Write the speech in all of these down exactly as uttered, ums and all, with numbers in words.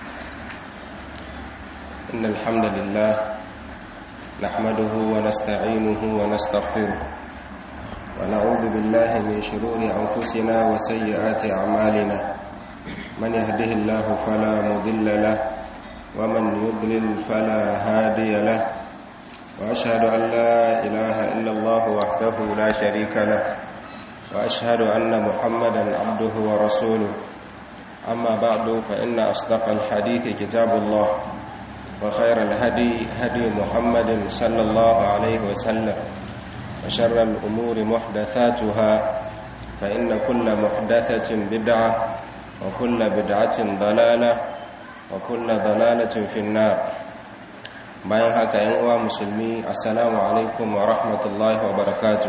إن الحمد لله نحمده ونستعينه ونستغفره ونعوذ بالله من شرور أنفسنا وسيئات أعمالنا من يهده الله فلا مضل له ومن يضلل فلا هادي له وأشهد أن لا إله إلا الله وحده لا شريك له وأشهد أن محمدا عبده ورسوله أما بعد فإن أصدق الحديث كتاب الله وخير الهدي هدي محمد صلى الله عليه وسلم وشر الأمور محدثاتها فإن كل محدثة بدعة وكل بدعة ضلالة وكل ضلالة في النار. bayan haka yan uwa musulmi, assalamu alaikum wa rahmatullahi wa barakatuh.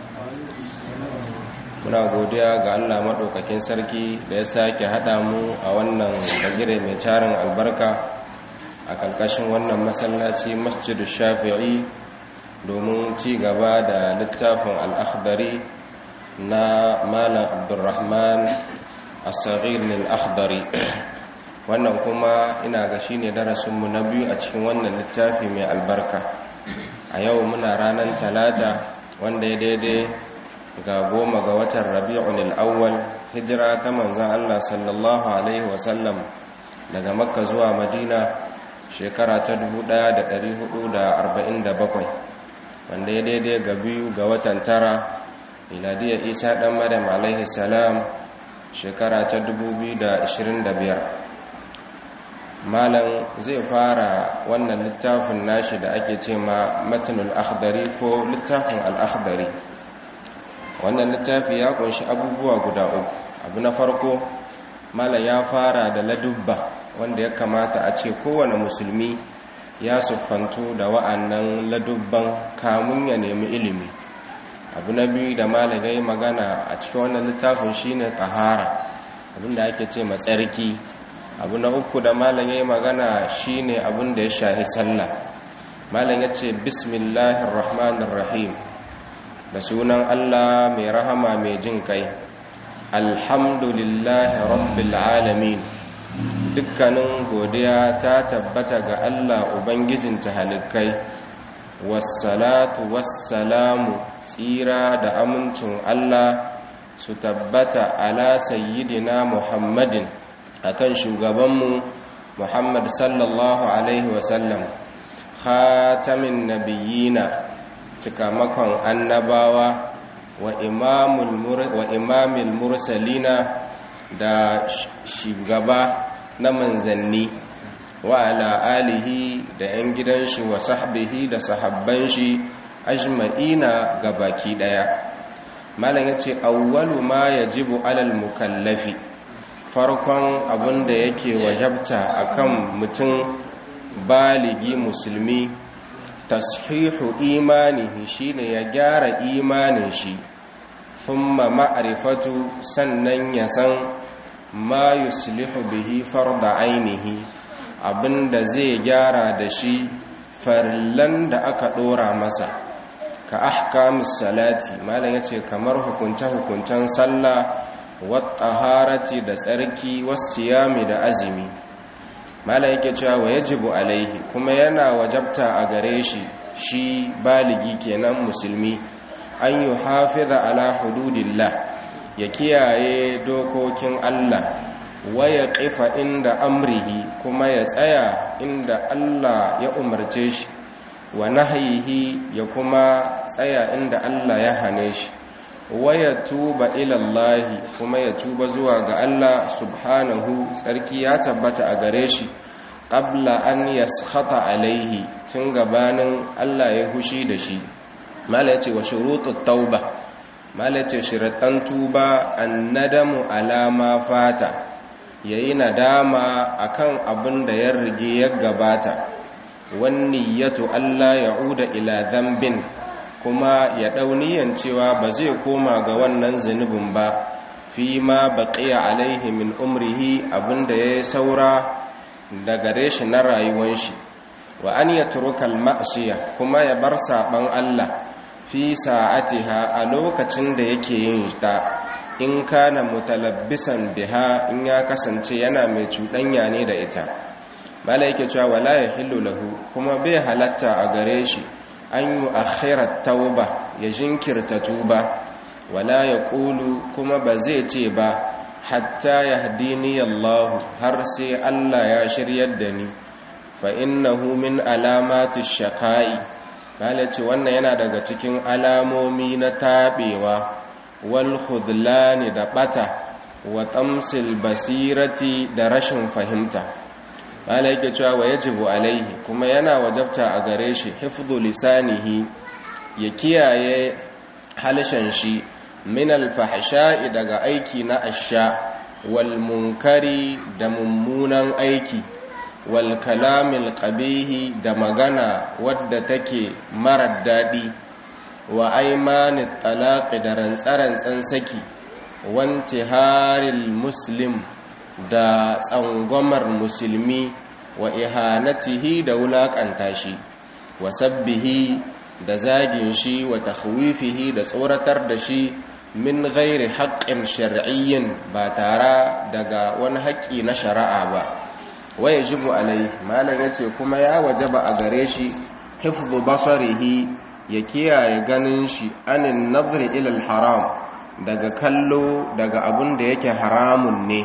Muna godiya ga Allah madaukakin sarki da ya sake hada mu a wannan bagire mai tarin albarka a kalkashin wannan masallaci Masjidu Shafi'i domin ci gaba da littafin al-Akhdari na Malam Abdulrahman As-Saghir al-Akhdari. Wannan kuma ina ga shine darasinmu na biyu a cikin wannan littafi mai albarka. A yau muna ranar talata wanda ya daidai ga goma ga watan Rabi'ul Awwal, hijira ta manzon Allah sallallahu alaihi wasallam daga Makka zuwa Madina shekara ta dubu ɗaya da ɗari hudu da arba'in da bakwai, wanda ya daidai ga biyu ga watan tara miladiyar Isa ɗan Maryam alaihi salam shekara ta dubu biyu da ashirin da biyar. Malam zai fara wannan littafin nashi da ake ce ma Matnul Akhdari ko littafin al-Akhdari. Wannan littafi ya kunshi abubuwa guda uku. Abu na farko, malam ya fara da ladubba wanda ya kamata a ce kowane musulmi ya siffantu da wa'annan ladubban kamun ya nemi ilimi. Abu na biyu da malam ya yi magana a cikin wannan littafin shine tahara, abinda ake ce matsarki. Abu na uku da malam ya yi magana shine abinda ya shahi sallah. Malam ya ce bismillahir rahmanir rahim, da sunan Allah mai rahama mai jin kai. Alhamdulillahi rabbil alamin, dukkanin godiya ta tabbata ga Allah ubangijin talikai. Wassalatu wassalamu, tsira da amincin Allah su tabbata ala sayyidina Muhammadin, akan shugabanmu Muhammad sallallahu alaihi wasallam, khatamin nabiyina, cikamakon annabawa, wa imamil mursalina, da shugaba na manzanni, wa ala alihi, da yan gidan shi, wa sahbihi, da sahabban shi ajma'ina gabaki daya. Malam yace awwalu ma yajibu alal mukallafi, farkon abinda yake wajabta akan mutum baligi musulmi, tashihu imanihi, shine ya gyara imanin shi, thumma ma'rifatu, sannan ya san ma yuslihu bihi farda ainihi, abinda zai gyara da shi farillan da aka dora masa. Ka ahkamus salati, malam yace kamar hukunce-hukuncen sallah, wat taharati, da tsarki, was siyami, da azumi. Malam yake cewa wa yajibu alaihi, kuma yana wajabta a gare shi shi baligi kenan musulmi, an yi hafiza ala hududillah, ya kiyaye dokokin Allah, wa ya ƙifa inda amrihi, kuma ya tsaya inda Allah ya umarce shi, wa nahyihi, ya kuma tsaya inda Allah ya hane shi, wa ya tuba ilallahi, kuma ya tuba zuwa ga Allah subhanahu, tsarki ya tabbata a gare shi, qabla an yaskhata alaihi, tun gabanin Allah ya hushi da shi. Mala yace wa shurutut tauba, mala yace shiratan tuba annadamu ala ma fata, yayi nadama akan abin da ya rige ya gabata, wan niyyatu alla ya'uda ila dhanbin, kuma ya dauniyan cewa ba zai koma ga wannan zunubin ba, fi ma baqiya alaihi min umrihi, abinda yayi saura daga reshi na rayuwar shi, wa an yatruka al-ma'siya, kuma ya bar saban Allah fi sa'atiha, a lokacin da yake yin ta, in kana mutalabbisan biha in ya kasance yana mai cuɗanya ne da ita. mala yake cewa wala yahillu lahu kuma bai halatta a gare shi an yi akhirat tauba ya jinkirta tuba, wala yaqulu kuma ba zai ce ba hatta yahdini Allah har sai Allah ya shiryar da ni, fa innahu min alamati shaqa'i. mala ce wannan yana daga cikin alamomi na tabewa, wal khudlani da bata, wa tamsil basirati da rashin fahimta. mala yake cewa wa yajibu alaihi kuma yana wajabta a gare shi hifdhu lisanihi ya kiyaye halshen shi min alfahsha'i daga aiki na asha, wal munkari da mummunan aiki, wal kalamil qabihi da magana wadda take marar dadi, wa aymanit talaqi da rantsarantsan saki, wanti haril muslim da tsangwamar musulmi, wa ihanatihi da wulakanta shi, wa sabbihi da zagin shi, wa takhwifihi da tsoratar da shi, min ghairi haqqin shar'iyyin ba tare daga wani haƙƙi na shari'a ba. wa yajibu alai malan yace kuma ya wajaba a gare shi hifdhu basarihi ya kiyaye ganin shi anin nadri ila al-haram daga kallo daga abun da yake haramun ne.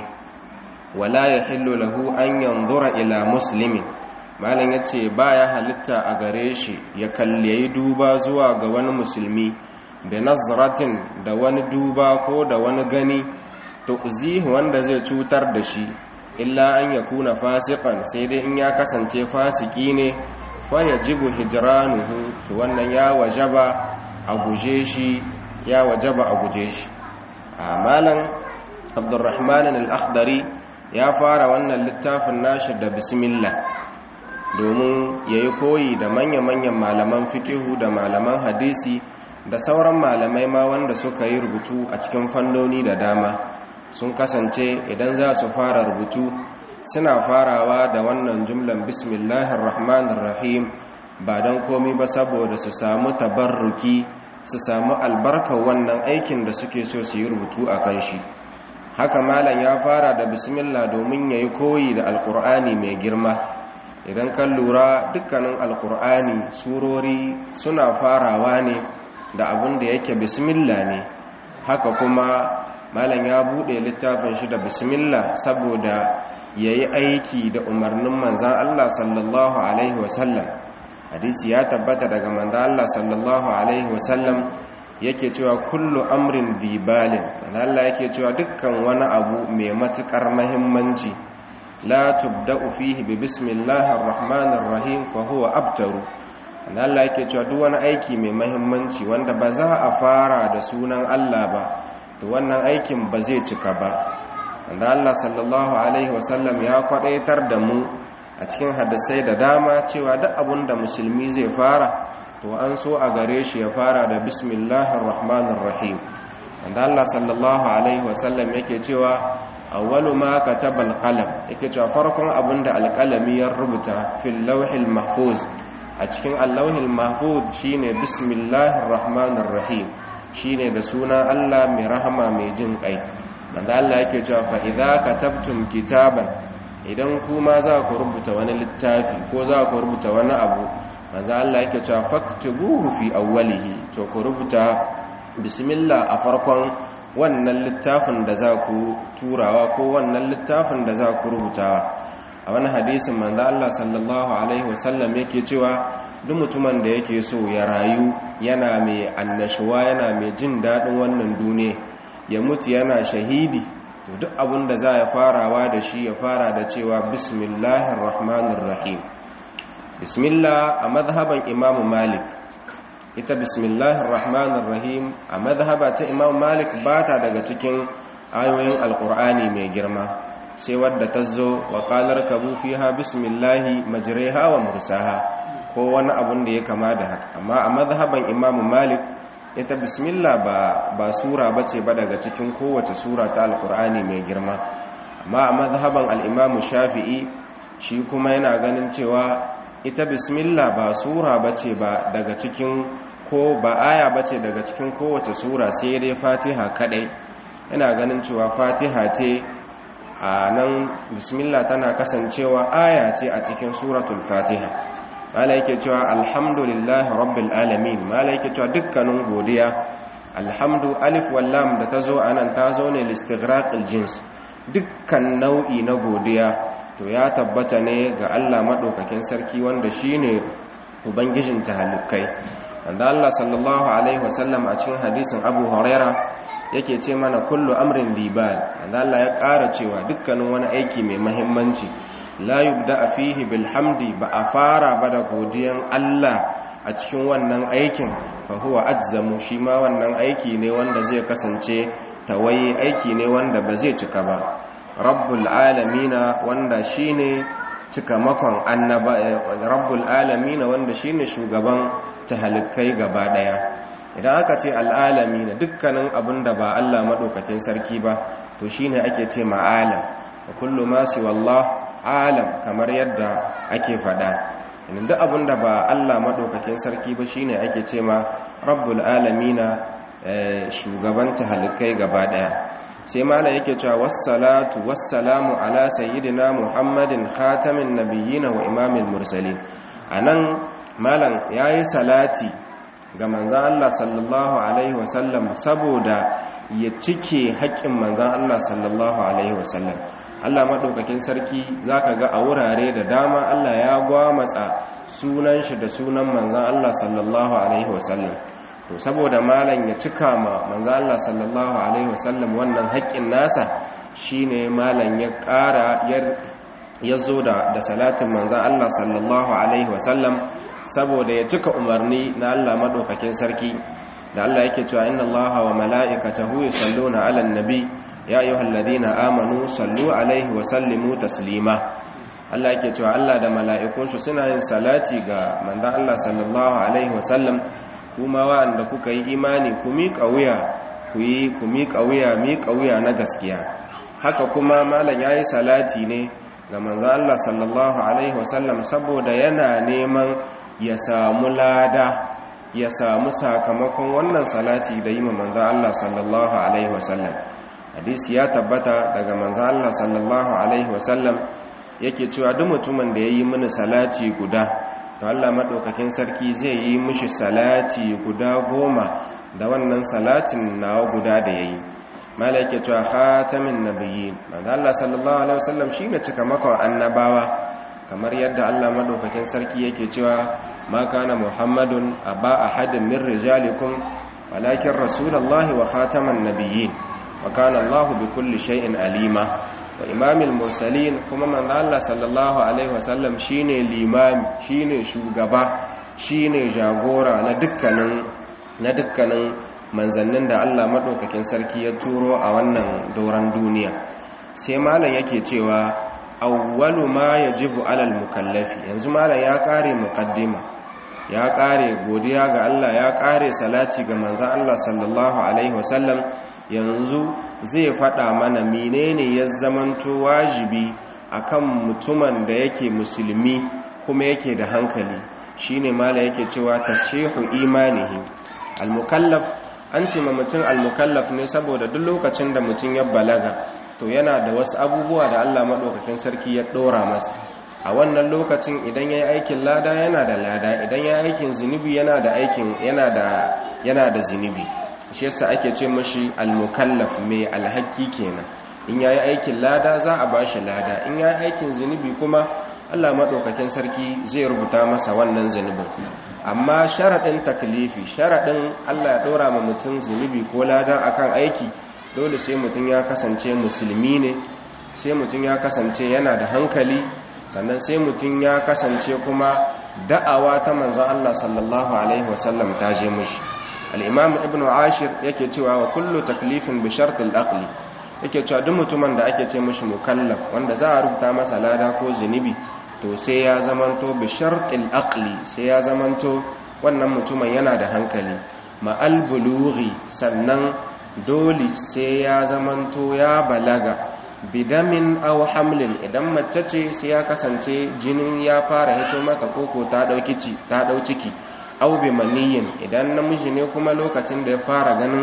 wala yahillu lahu an yanzura ila muslimin malan yace baya halitta a gare shi ya kalle duba zuwa ga wani musulmi da nazratin da wani duba ko da wani gani tu'zihi wanda zai cutar da shi, illa an yakuna fasiqan sai dai in ya kasance fasiki ne, fa yajibu hijranuhu to wannan ya wajaba a guje shi ya wajaba a guje shi. amalan Abdurrahman al-Akhdari ya fara wannan littafin nashi da bismillah domin yayi koyi da manya-manyan malaman fiqhu da malaman hadisi da sauran malamai ma wanda suka yi rubutu a cikin fannoni da dama. sun kasance idan za su fara rubutu suna farawa da wannan jumlan bismillahir rahmanir rahim ba don komi ba saboda su samu tabarruki su samu albarkar wannan aikin da suke so su yi rubutu a kan shi. haka malam ya fara da bismillah domin ya yi koyi da alkur'ani mai girma. idan kan lura dukkanin alkur'ani surori suna farawa ne da abin da yake bismillah ne. haka kuma malam ya bude littafin shi da bismillah saboda yayi aiki da umarnin manzon Allah sallallahu alaihi wasallam. hadisi ya tabbata daga manzon Allah sallallahu alaihi wasallam yake cewa kullu amrin dhibalin, Allah yake cewa dukkan wani abu mai matukar muhimmanci la tubda'u fihi bi bismillahir rahmanir rahim fa huwa abtaru. Allah yake cewa duk wani aiki mai muhimmanci wanda ba za a fara da sunan Allah ba to wannan aikin ba zai cika ba. wanda Allah sallallahu alaihi wasallam ya kwadaitar da mu a cikin hadisai da dama cewa duk abin da musulmi zai fara to an so a gare shi ya fara da bismillahir rahmanir rahim. wanda Allah sallallahu alaihi wasallam yake cewa awwalu ma kataba alqalam, yake cewa farkon abin da alqalami ya rubuta fil lawhil mahfuz a cikin allahul mahfuz shine bismillahir rahmanir rahim, shine da suna Allah mai rahama mai jin kai. manzo Allah yake cewa fa idza katabtum kitaban, idan kuma za ku rubuta wani littafi ko za ku rubuta wani abu, manzo Allah yake cewa faktubuhu fi awwalihi, to ku rubuta bismillah a farkon wannan littafin da za ku turawa ko wannan littafin da za ku rubutawa. a wani hadisin manzo Allah sallallahu alaihi wasallam yake cewa duk mutumin da yake so ya rayu yana mai annashuwa yana mai jin dadin wannan duniya ya mutu yana shahidi, to duk abin da za ya farawa da shi ya fara da cewa bismillahir rahmanir rahim. bismillah a madhhaban Imam Malik, ita bismillahir rahmanir rahim a madhhaba ta Imam Malik ba ta daga cikin ayoyin alqur'ani mai girma, sai wadda ta zo wa qalar kabu fiha bismillahi majriha wa mursaha ko wani abun da ya kama da haka. amma a madhhaban Imam Malik ita bismillah ba ba sura bace ba daga cikin kowace sura ta alqur'ani mai girma. amma a madhhaban al-Imam Shafi'i shi kuma yana ganin cewa ita bismillah ba sura bace ba daga cikin ko ba aya bace daga cikin kowace sura sai dai Fatiha kadai. yana ganin cewa fatiha ce a nan bismillah tana kasancewa aya ce a cikin suratul fatiha. mala yake cewa alhamdulillahi rabbil alamin, mala yake cewa dukkanin godiya, alhamdu alif wal lam da tazo anan tazo ne listighraqil jins, dukkan nau'i na godiya to ya tabbata ne ga Allah madaukakin sarki wanda shine ubangijin tahalikai. wanda Allah sallallahu alaihi wasallam a cikin hadisin Abu Huraira yake ce mana kullu amrin dibal, wanda Allah ya ƙara cewa dukkanin wani aiki mai muhimmanci la yubda fihi bilhamdi, ba a fara ba da godiyan Allah a cikin wannan aikin, fa huwa ajzamu, shi ma wannan aiki ne wanda zai kasance tawaye, aiki ne wanda ba zai cika ba. rabbul alamina, wanda shine cikamakon annaba, rabbul alamina wanda shine shugaban tahalikai gaba daya. idan aka ce al'alamina dukkanin abin da ba Allah madaukakin sarki ba to shine ake ce ma'alam, wa kullu ma siwa Allah alam, kamar yadda ake fada. idan duk abin da ba Allah madaukakin sarki ba shine ake ce ma rabbul alamina, shugaban tahalikai gaba daya. sai mala yake cewa wassalatu wassalamu ala sayyidina muhammadin khatamin nabiyyin wa imamil mursalin. anan malam yayi salati ga manzon Allah sallallahu alaihi wasallam saboda ya cike haƙƙin manzon Allah sallallahu alaihi wasallam. Allah madaukakin sarki zaka ga a wurare da dama Allah ya gwamatsa sunan shi da sunan manzon Allah sallallahu alaihi wasallam. to saboda malam ya cika ma manzo Allah sallallahu alaihi wasallam wannan haƙƙin nasa shine malam ya ƙara ya zo da da salatin manzo Allah sallallahu alaihi wasallam saboda ya cika umarni na Allah madaukakin sarki da Allah yake cewa inna Allaha wa mala'ikatahu yusalluna 'alan nabi ya ayyuhalladhina amanu sallu alaihi wa sallimu taslima. Allah yake cewa Allah da mala'ikunsu suna yin salati ga manzo Allah sallallahu alaihi wasallam, kuma wa'anda kuka yi imani ku miƙa wuya ku yi ku miƙa wuya miƙa wuya na gaskiya. haka kuma malam yayi salati ne ga manzo Allah sallallahu alaihi wasallam saboda yana neman ya samu lada, ya samu sakamakon wannan salati da yi ma manzo Allah sallallahu alaihi wasallam. hadisi ya tabbata daga manzo Allah sallallahu alaihi wasallam yake cewa duk mutumin da yayi mini salati guda to Allah madaukakin sarki zai yi mishi salati guda goma da wannan salatin nawa guda da yayi. malaike cewa khatamin nabiyyin, manzo Allah sallallahu alaihi wasallam shine cikamakon annabawa, kamar yadda Allah madaukakin sarki yake cewa ma kana muhammadun aba ahadin min rijalikum walakin rasulullahi wa khataman nabiyyin wa kana Allahu bikulli shay'in alima. wa imamil mursalin, kuma manzo Allah sallallahu alaihi wasallam shine limami, shine shugaba, shine jagora na dukkanin na dukkanin manzannin da Allah madaukakin sarki ya turo a wannan doran duniya. sai malam yake cewa awwalu ma yajibu alal mukallafi, yanzu malam ya kare muqaddima, ya kare godiya ga Allah, ya kare salati ga manzo Allah sallallahu alaihi wasallam. yanzu zai faɗa mana menene ya zamanto wajibi akan mutumin da yake musulmi kuma yake da hankali. shine mala yake cewa tashihu imanihi. al-mukallaf, an ce ma mutum al-mukallaf ne saboda duk lokacin da mutum ya balaga to yana da wasu abubuwa da Allah madaukakin sarki ya dora masa. a wannan lokacin idan yayi aikin lada yana da lada, idan yayi aikin zinubi yana da aikin yana da yana da zinubi. shi yasa ake ce mashi al-mukallaf, mai alhaki kenan. in yayi aikin lada za a bashi lada, in yayi aikin zinubi kuma Allah madaukakin sarki zai rubuta masa wannan zunubin. amma sharadin taklifi, sharadin Allah ya dora ma mutum zinubi ko lada akan aiki, dole sai mutum ya kasance musulmi ne, sai mutum ya kasance yana da hankali, sannan sai mutum ya kasance kuma da'awa ta manzon Allah sallallahu alaihi wasallam ta je mishi. al-imam ibnu ashir yake cewa wa kullu taklifin bi shartil aqli, yake cewa duk mutumin da ake ce mishi mukallaf wanda za a rubuta masa lada ko zinubi to sai ya zamanto bi shartil aqli, sai ya zamanto wannan mutumin yana da hankali, ma'al bulughi, sannan dole sai ya zamanto ya balaga, bidamin aw hamlin, idan mace ce sai ya kasance jinin ya fara hito mata koko ta dauki ta dau ciki, aw bi maniyin, idan namiji ne kuma lokacin da ya fara ganin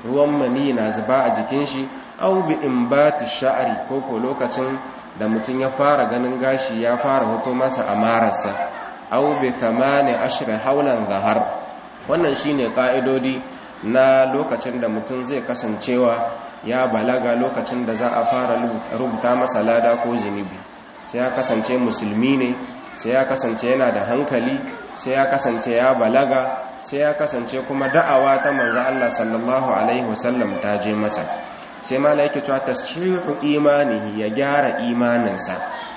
ruwan mani na zuba a jikin shi aw bi imbati sha'ri ko ko lokacin da mutum ya fara ganin gashi ya fara hoto masa a mararsa aw bi thamani ashra haulan zahar. wannan shine ka'idodi na lokacin da mutum zai kasancewa ya balaga, lokacin da za a fara rubuta masa lada ko zunubi. sai ya kasance musulmi ne, sai ya kasance yana da hankali, sai ya kasance ya balaga, sai ya kasance kuma da'awa ta manzo Allah sallallahu alaihi wasallam ta je masa. sai malaika cewa tashihu imanihi, ya gyara imaninsa.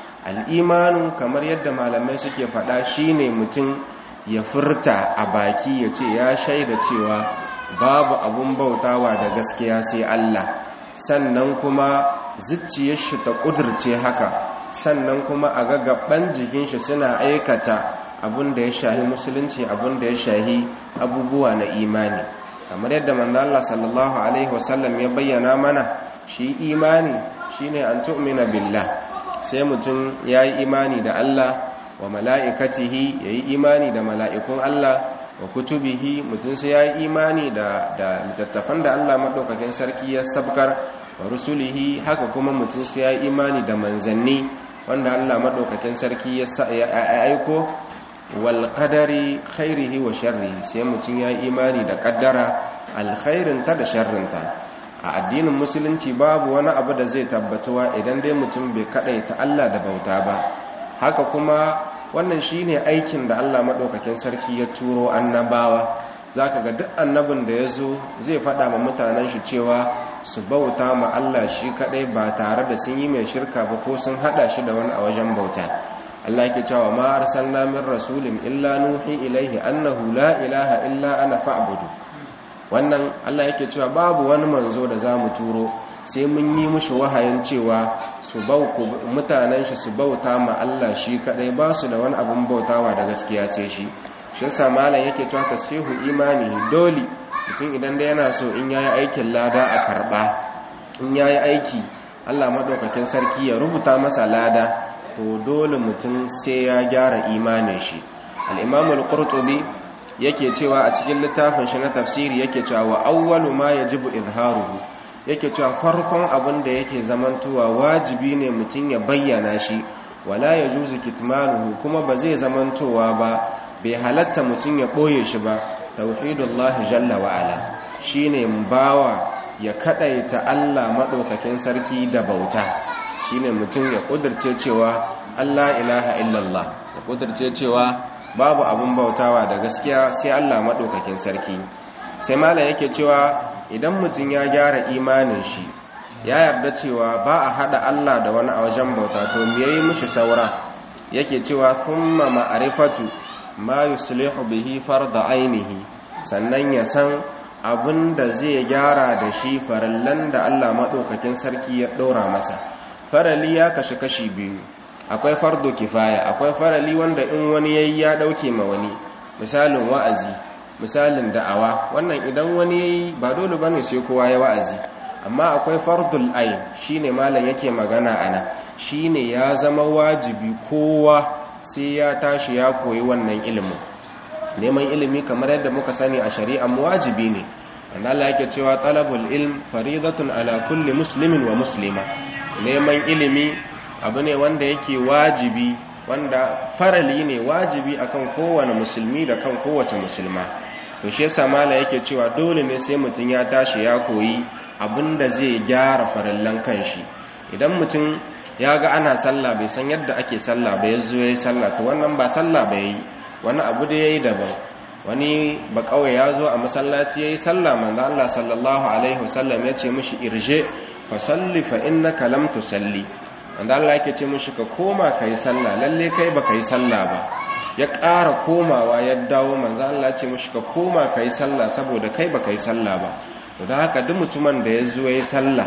al-imanu kamar yadda malamai suke faɗa shine mutum ya furta a baki ya ce ya shaida cewa babu abun bautawa da gaskiya sai Allah, sannan kuma zuciyar shi ta kudurce haka, sannan kuma a ga gaban jikin shi suna aikata abun da ya shahi musulunci, abun da ya shahi abubuwa na imani. kamar yadda manzo Allah sallallahu alaihi wasallam ya bayyana mana, shi imani shine an tu'mina billah, sai mutum yayi imani da Allah wa mala'ikatihi, yayi imani da mala'ikun Allah, wa kutubihi, mutum sai yayi imani da da littattafan da Allah madaukakin sarki ya sabkar, wa rusulihi, haka kuma mutum sai yayi imani da manzanni wanda Allah madaukakin sarki ya aiko, wal qadari khairihi wa sharrihi, sai mutum yayi imani da kaddara alkhairin ta da sharrin ta. a addinin musulunci babu wani abu da zai tabbatuwa idan dai mutum bai kadaita Allah da bauta ba. haka kuma wannan shine aikin da Allah madaukakin sarki ya turo annabawa. zaka ga duk annabin da yazo zai fada ma mutanen shi cewa su bauta ma Allah shi kadai ba tare da sun yi mai shirka ba ko sun hada shi da wani a wajen bauta. Allah yake cewa ma arsalna min rasulin illa nuhi ilaihi annahu la ilaha illa ana fa'budu. wannan Allah yake cewa babu wani manzo da zamu turo sai mun yi mushi wahayin cewa su bauku mutanen shi su bauta ma Allah shi kadai, ba su da wani abun bautawa da gaskiya sai shi. shi yasa malam yake cewa tasfihu imani dole mutum idan da yana so in yayi aikin lada a karba, in yayi aiki Allah madaukakin sarki ya rubuta masa lada, to dole mutum sai ya gyara imanin shi. al-Imam al-Qurtubi yake cewa a cikin littafin shi na tafsiri yake cewa wa awwalu ma yajibu izharuhu, yake cewa farkon abin da yake zamantowa wajibi ne mutum ya bayyana shi, wala yajuzu kitmanuhu, kuma ba zai zamantowa ba, bai halatta mutum ya boye shi ba. tauhidullahi jalla wa ala, shine bawa ya kadaita Allah madaukakin sarki da bauta, shine mutum ya kudirce cewa Allah ilaha illallah, ya kudirce cewa babu abun bautawa da gaskiya sai Allah madaukakin sarki. sai malam yake cewa idan mutum ya gyara imanin shi, ya yarda cewa ba a hada Allah da wani a wajen bauta, to me yayi mishi saura? yake cewa thumma ma'rifatu ma yuslihu bihi farda ainihi, sannan ya san abin da zai gyara da shi farallan da Allah madaukakin sarki ya ɗora masa. farali ya kashi kashi biyu, akwai fardo kifaya, akwai farali wanda in wani yayi ya dauke ma wani, misalin wa'azi, misalin da'awa. wannan idan wani yayi ba dole bane sai kowa ya wa'azi. amma akwai fardul ain, shine malam yake magana ana, shine ya zama wajibi kowa sai ya tashi ya koyi wannan ilimin. neman ilimi kamar yadda muka sani a shari'a wajibi ne. wanda Allah yake cewa talabul ilm faridatun ala kulli muslimin wa muslima, neman ilimi abu ne wanda yake wajibi, wanda farali ne wajibi akan kowane musulmi da kan kowace musulma. to shi yasa mala yake cewa dole ne sai mutum ya tashi ya koyi abinda zai gyara farallan kanshi. idan mutum ya ga ana sallah bai san yadda ake sallah ba, yazo yayi sallah, to wannan ba sallah ba yayi, wani abu da yayi daban. wani ba kawai ya zo a masallaci yayi sallah, manzo Allah sallallahu alaihi wasallam ya ce mishi irje fa salli fa innaka lam tusalli. wanda Allah yake ce mishi ka koma kai sallah, lalle kai baka yi sallah ba. ya ƙara komawa ya dawo, manzo Allah ya ce mishi ka koma kai sallah saboda kai baka yi sallah ba. to dan haka duk mutumin da ya zo yayi sallah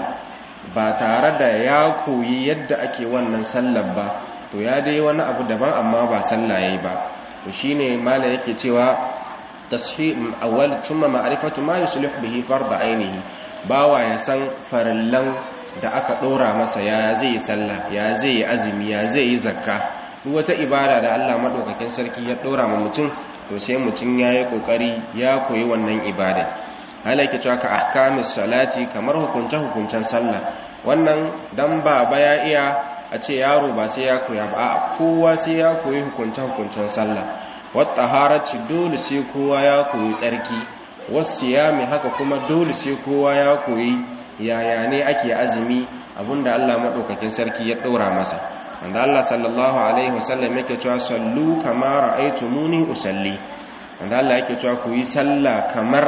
ba tare da ya koyi yadda ake wannan sallar ba, to ya dai wani abu daban amma ba sallah yayi ba. to shine malai yake cewa tashih awwal thumma ma'rifatu ma yuslih bihi fard ainihi, bawa ya san farallan da aka dora masa, ya zai yi sallah, ya zai yi azumi, ya zai yi zakka, duk wata ibada da Allah madaukakin sarki ya dora ma mutum, to sai mutum yayi kokari ya koyi wannan ibada. halaka cewa ka ahkamis salati kamar hukunce hukuncen sallah. wannan dan baba ya iya a ce yaro ba sai ya koya ba, a kowa sai ya koyi hukunce hukuncen sallah. wat taharati dole sai kowa ya koyi tsarki, wasiyami haka kuma dole sai kowa ya koyi yaya ne ake azumi, abinda Allah madaukakin sarki ya daura masa. wanda Allah sallallahu alaihi wasallam yake cewa sallu kama ra'aytumuni usalli, wanda Allah yake cewa ku yi sallah kamar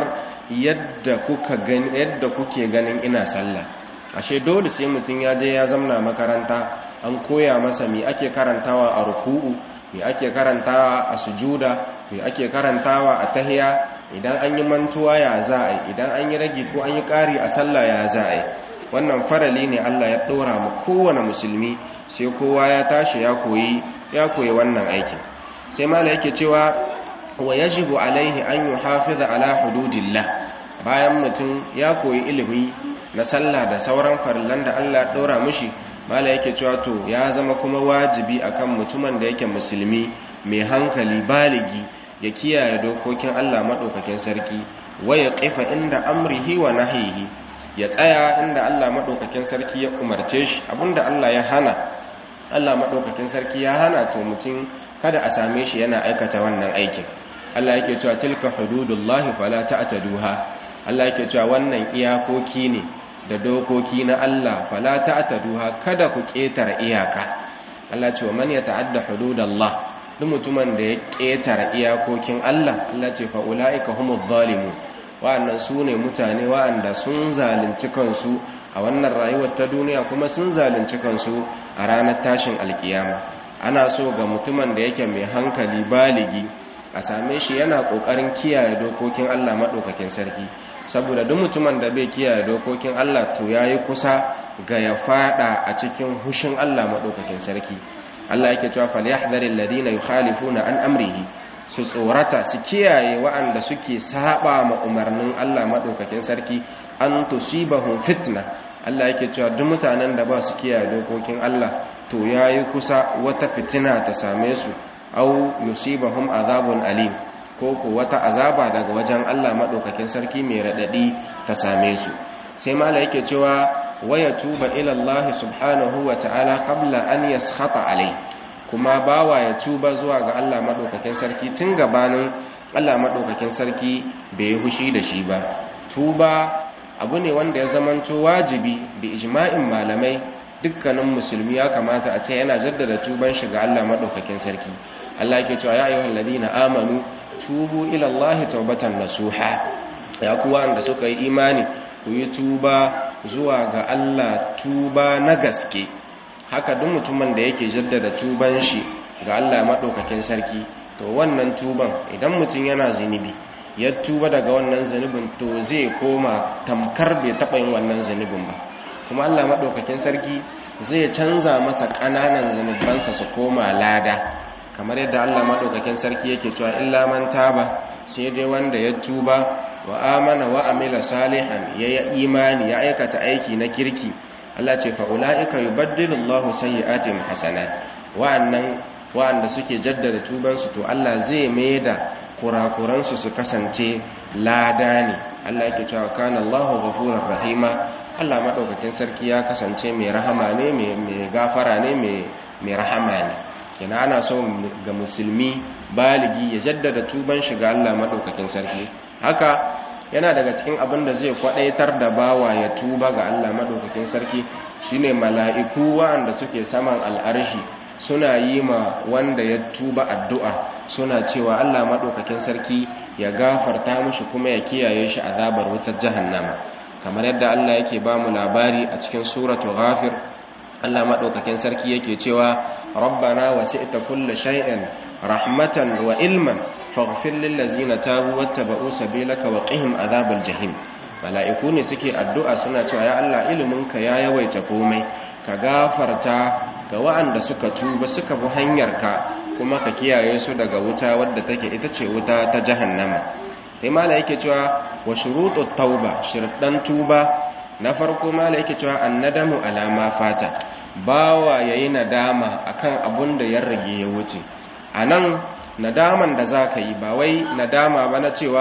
yadda kuka gani yadda kuke ganin ina sallah. ashe dole sai mutum ya je ya zamna makaranta an koya masa me ake karantawa a ruku'u, me ake karantawa a sujuda, me ake karantawa a tahiya, idan an yi mantuwa ya za a yi, idan an yi ragi ko an yi ƙari a sallah ya za a yi. wannan farali ne Allah ya ɗora mu kowane musulmi, sai kowa ya tashi ya koyi ya koyi wannan aikin. sai mala yake cewa wa yajibu alaihi an yuhafiza ala hududillah, bayan mutum ya koyi ilimi na sallah da sauran farillan da Allah ya ɗora mishi, mala yake cewa to ya zama kuma wajibi akan mutumin da yake musulmi mai hankali baligi ya kiyaye dokokin Allah madaukakin sarki, wa ya qifa inda amrihi wa nahyihi, ya tsaya inda Allah madaukakin sarki ya umarce shi, abinda Allah ya hana Allah madaukakin sarki ya hana to mutum kada a same shi yana aikata wannan aikin. Allah yake cewa tilka hududullahi fala ta'taduha, Allah yake cewa wannan iyakoki ne da dokoki na Allah, fala ta'taduha, kada ku ketare iyaka. Allah ce wa man yata'adda hududallah, duk mutumin da ya ketare iyakokin Allah, Allah ce fa ulaika humuz zalimun, wa'annan su ne mutane wa'anda sun zalunci kansu a wannan rayuwar ta duniya kuma sun zalunci kansu a ranar tashin alkiyama. ana so ga mutumin da yake mai hankali baligi a same shi yana kokarin kiyaye dokokin Allah madaukakin sarki, saboda duk mutumin da bai kiyaye dokokin Allah to yayi kusa ga ya fada a cikin hushin Allah madaukakin sarki. Allah yake cewa falyahdharil ladina yukhalifuna an amrihi, su tsorata su kiyaye wa'anda suke saba ma umarnin Allah madaukakin sarki, an tusibahum fitna. Allah yake cewa duk mutanen da ba su kiyaye dokokin Allah to yayi kusa wata fitina ta same su, au yusibahum azabun alim, ko ko wata azaba daga wajen Allah madaukakin sarki mai radadi ta same su. sai mala yake cewa waya tuba ila Allah subhanahu wa ta'ala qabla an yaskhata alai, kuma bawa ya tuba zuwa ga Allah madaukakin sarki tun gabanin Allah madaukakin sarki bai hushi da shi ba. Tuba abu ne wanda ya zamanto wajibi bi ijma'in malamai, dukkanin musulmi ya kamata a ce yana jaddada tuban shi ga Allah madaukakin sarki. Allah yake cewa ya ayyuhal ladina amanu tubu ila Allah tawbatan nasuha, ya kuwa wanda suka yi imani ku yi tuba zuwa ga Allah tuba na gaske. Haka duk mutumin da yake jaddada tuban shi ga Allah madaukakin sarki, to wannan tuban idan mutum yana zinubi ya tuba daga wannan zunubin to zai koma tamkar bai taɓa yin wannan zunubin ba, kuma Allah madaukakin sarki zai canza masa ƙananan zunubansa su koma lada, kamar yadda Allah madaukakin sarki yake cewa illa man taba, sai dai wanda ya tuba wa amana wa amila salihan, ya yi imani ya aikata aiki na kirki. Allah ce fa ulaika yubaddilu Allahu sayyi'atihim hasanat, wa'annan wa'anda suke jaddada tubansu to Allah zai maida kurakuransu su kasance lada ne. Allah yake cewa kana Allahu ghafurur rahima, Allah madaukakin sarki ya kasance mai rahama ne, mai gafara ne, mai rahama ne. Yana ana so ga musulmi baligi ya jaddada tuban shi ga Allah madaukakin sarki. Haka yana daga cikin abin da zai kwadaitar da bawa ya tuba ga Allah madaukakin sarki shine mala'iku wanda suke saman al'arshi suna yi ma wanda ya tuba addu'a, suna cewa Allah madaukakin sarki ya gafarta mushi kuma ya kiyaye shi azabar wutar jahannama, kamar yadda Allah yake ba mu labari a cikin suratul ghafir. Allah madaukakin sarki yake cewa rabbana wasi'ta kulli shay'in rahmatan wa ilman faghfir lil ladzina tabu wattaba'u sabilaka wa qihim adhabal jahim. Mala'iku ne suke addu'a suna cewa ya Allah iliminka ya yawaita komai, ka gafarta ga wa'anda suka tuba suka bi hanyarka kuma ka kiyaye su daga wuta wadda take ita ce wuta ta jahannama. Sai mala yake cewa wa shurutut tauba, shirdan tuba na farko mala yake cewa annadamu ala ma fata, bawa yayi nadama akan abun da ya rage ya wuce. Anan nadaman da zaka yi ba wai nadama ba na cewa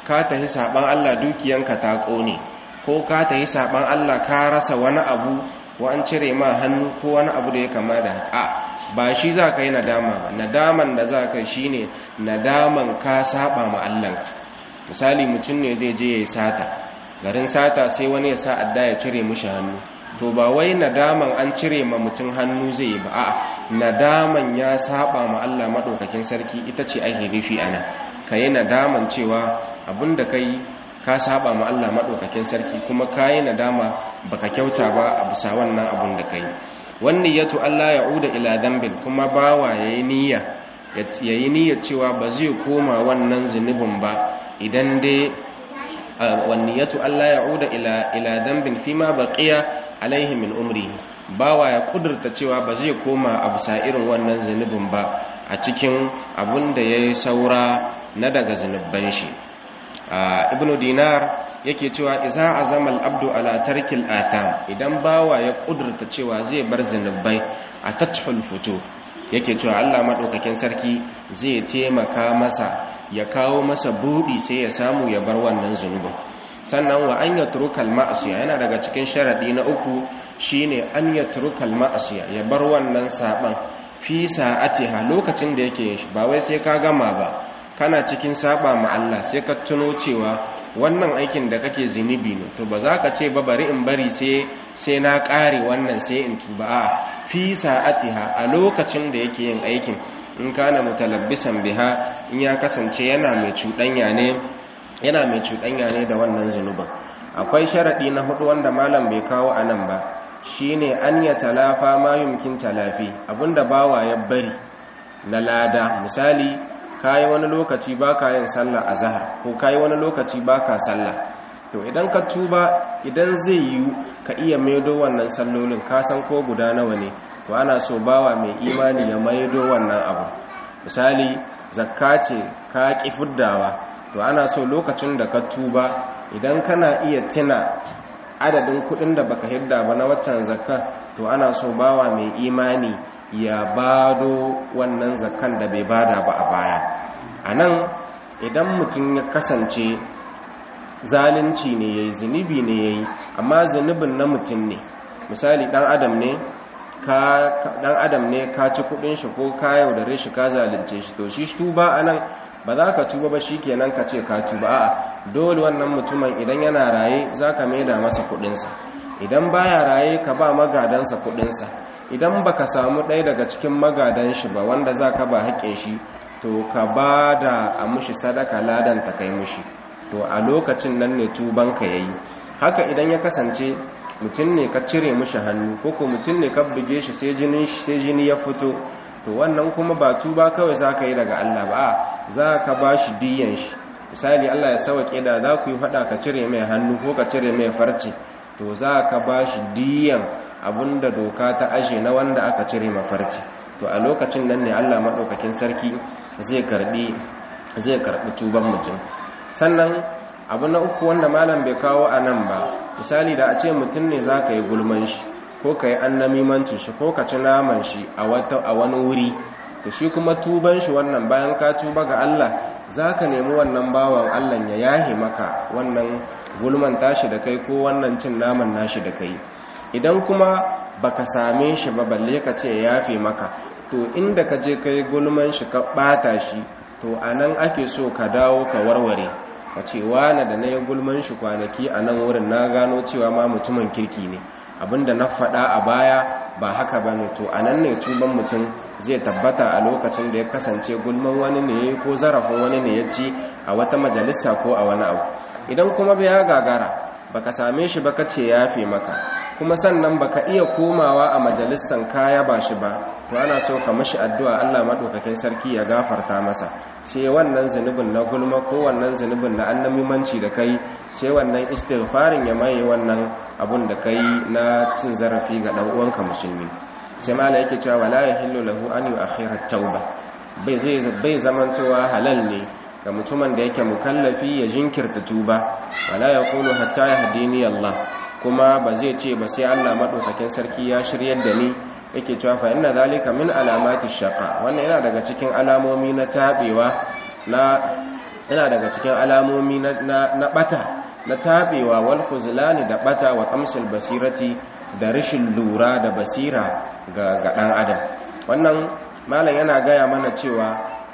ka tahi saban Allah dukiyanka ta kone, ko ka tahi saban Allah ka rasa wani abu ko an cire ma hannu ko wani abu da ya kama da a ba shi za ka yi nadama ba. Nadaman da za ka shi ne nadaman ka saba ma Allahnka. Misali mutum ne zai je ya yi sata, garin sata sai wani ya sa adda ya cire mushi hannu, to ba wai nadaman an cire ma mutum hannu zai yi ba, a nadaman ya saba ma Allah maɗaukakin sarki ita ce ake nufi ana. Ka yi nadaman cewa abin da ka yi ka saba ma Allah maɗaukakin sarki, kuma ka yi nadama baka kyauta ba a bisa wannan abin da ka yi. Wannan yato Allah ya uda ila dambin, kuma bawa ya yi niyya ya yi niyyar cewa ba zai koma wannan zunubin ba idan dai wannan yato Allah ya uda ila ila dambin fi ma baqiya alaihi min umri, bawa ya kudurta cewa ba zai koma a bisa irin wannan zunubin ba a cikin abin da ya yi saura na daga zunubban shi. Ibn Dinar yake cewa iza azama al-abdu ala tarkil atham, idan bawa ya kudurta cewa zai bar zunubai a tathul futu, yake cewa Allah madaukakin sarki zai taimaka masa ya kawo masa budi sai ya samu ya bar wannan zunubin. Sannan wa an yatrukal ma'asiya, yana daga cikin sharadi na uku shine an yatrukal ma'asiya, ya bar wannan saban fi sa'atiha, lokacin da yake yin shi. Ba wai sai ka gama ba, kana cikin saba ma Allah sai ka tuno cewa wannan aikin da kake zinubi ne, to ba za ka ce ba bari in bari sai sai na kare wannan sai in tuba. a fi sa'atiha, a lokacin da yake yin aikin, in kana mutalabbisan biha, in ya kasance yana mai cuɗanya ne yana mai cuɗanya ne da wannan zunubin. Akwai sharadi na hudu wanda malam bai kawo anan ba, shine an ya talafa ma yumkin talafi, abinda bawa ya bari na lada. Misali, kayi wani lokaci baka yin sallah azhar, ko kayi wani lokaci baka sallah, to idan ka tuba, idan zai yi ka iya maido wannan sallolin, ka san ko guda nawa ne, to ana so bawa mai imani ya maido wannan abu. Misali, zakka ce ka ki fuddawa, to ana so lokacin da ka tuba, idan kana iya tina adadin kudin da baka hidda ba na waccan zakka, to ana so bawa mai imani ya bado wannan zakkan da bai bada ba a baya. A nan idan mutum ya kasance zalunci ne yayi, zunubi ne yayi, amma zunubin na mutum ne, misali dan adam ne ka dan adam ne ka ci kudin shi ko ka yaudare shi ka zalunce shi, to shi tuba anan ba za ka tuba ba shikenan ka ce ka tuba, a'a dole wannan mutumin idan yana raye zaka maida masa kudin sa, idan baya raye ka ba magadansa kudin sa. Idan baka samu ɗaya daga cikin magadan shi ba wanda zaka ba haƙƙin shi, to ka ba da a mushi sadaka ladan ta kai mushi, to a lokacin nan ne tubanka yayi. Haka idan ya kasance mutum ne ka cire mushi hannu, ko ko mutum ne ka buge shi sai jini sai jini ya fito, to wannan kuma ba tuba kawai zaka yi daga Allah ba, za ka ba shi diyan shi. Misali, Allah ya sauke da za ku yi fada ka cire mai hannu ko ka cire mai farce, to za ka ba shi diyan abinda doka ta aje na wanda aka cire mafarci, to a lokacin nan ne Allah maɗaukakin sarki zai karbi zai karbi tuban mutum. Sannan abu na uku wanda malam bai kawo a nan ba, misali da a ce mutum ne za ka yi gulman shi, ko ka yi annamimancin shi, ko ka ci naman shi a wani wuri, to shi kuma tuban shi wannan, bayan ka tuba ga Allah, za ka nemi wannan bawan Allah ya yahe maka wannan gulman tashi da kai ko wannan cin naman nashi da kai. Idan kuma baka same shi ba balle ka ce ya yafe maka, to inda ka je kai gulman shi ka bata shi, to anan ake so ka dawo ka warware, ka ce wani da na yi gulman shi kwanaki a nan wurin na gano cewa ma mutumin kirki ne, abinda na faɗa a baya ba haka ba ne, to anan ne tuban mutum zai tabbata a lokacin da ya kasance gulman wani ne ko zarafin wani ne ya ci a wata majalisa ko a wani abu. Idan kuma bai ya gagara, baka same shi baka ce yafe maka, kuma sannan baka iya komawa a majalisan kaya ba shi ba, to ana so ka mashi addu'a Allah madaukakin sarki ya gafarta masa, sai wannan zunubin na gulma ko wannan zunubin na annamimanci da kai, sai wannan istighfarin ya maye wannan abun da kai na cin zarafi ga dan uwanka musulmi. Sai mala yake cewa wala yahillu lahu an yu'akhkhira at-tauba, bai zai bai zamantowa halal ne ga mutumin da yake mukallafi ya jinkirta tuba, wala yaqulu hatta yahdini Allah, kuma ba zai ce ba sai Allah madaukakin sarki ya shiryar da ni. Yake cewa fa inna zalika min alamati shaqa, wannan yana daga cikin alamomi na tabewa na yana daga cikin alamomi na na bata na tabewa wal khuzlani da bata wa tamsil basirati da rashin lura da basira ga ga dan adam. Wannan malam yana gaya mana cewa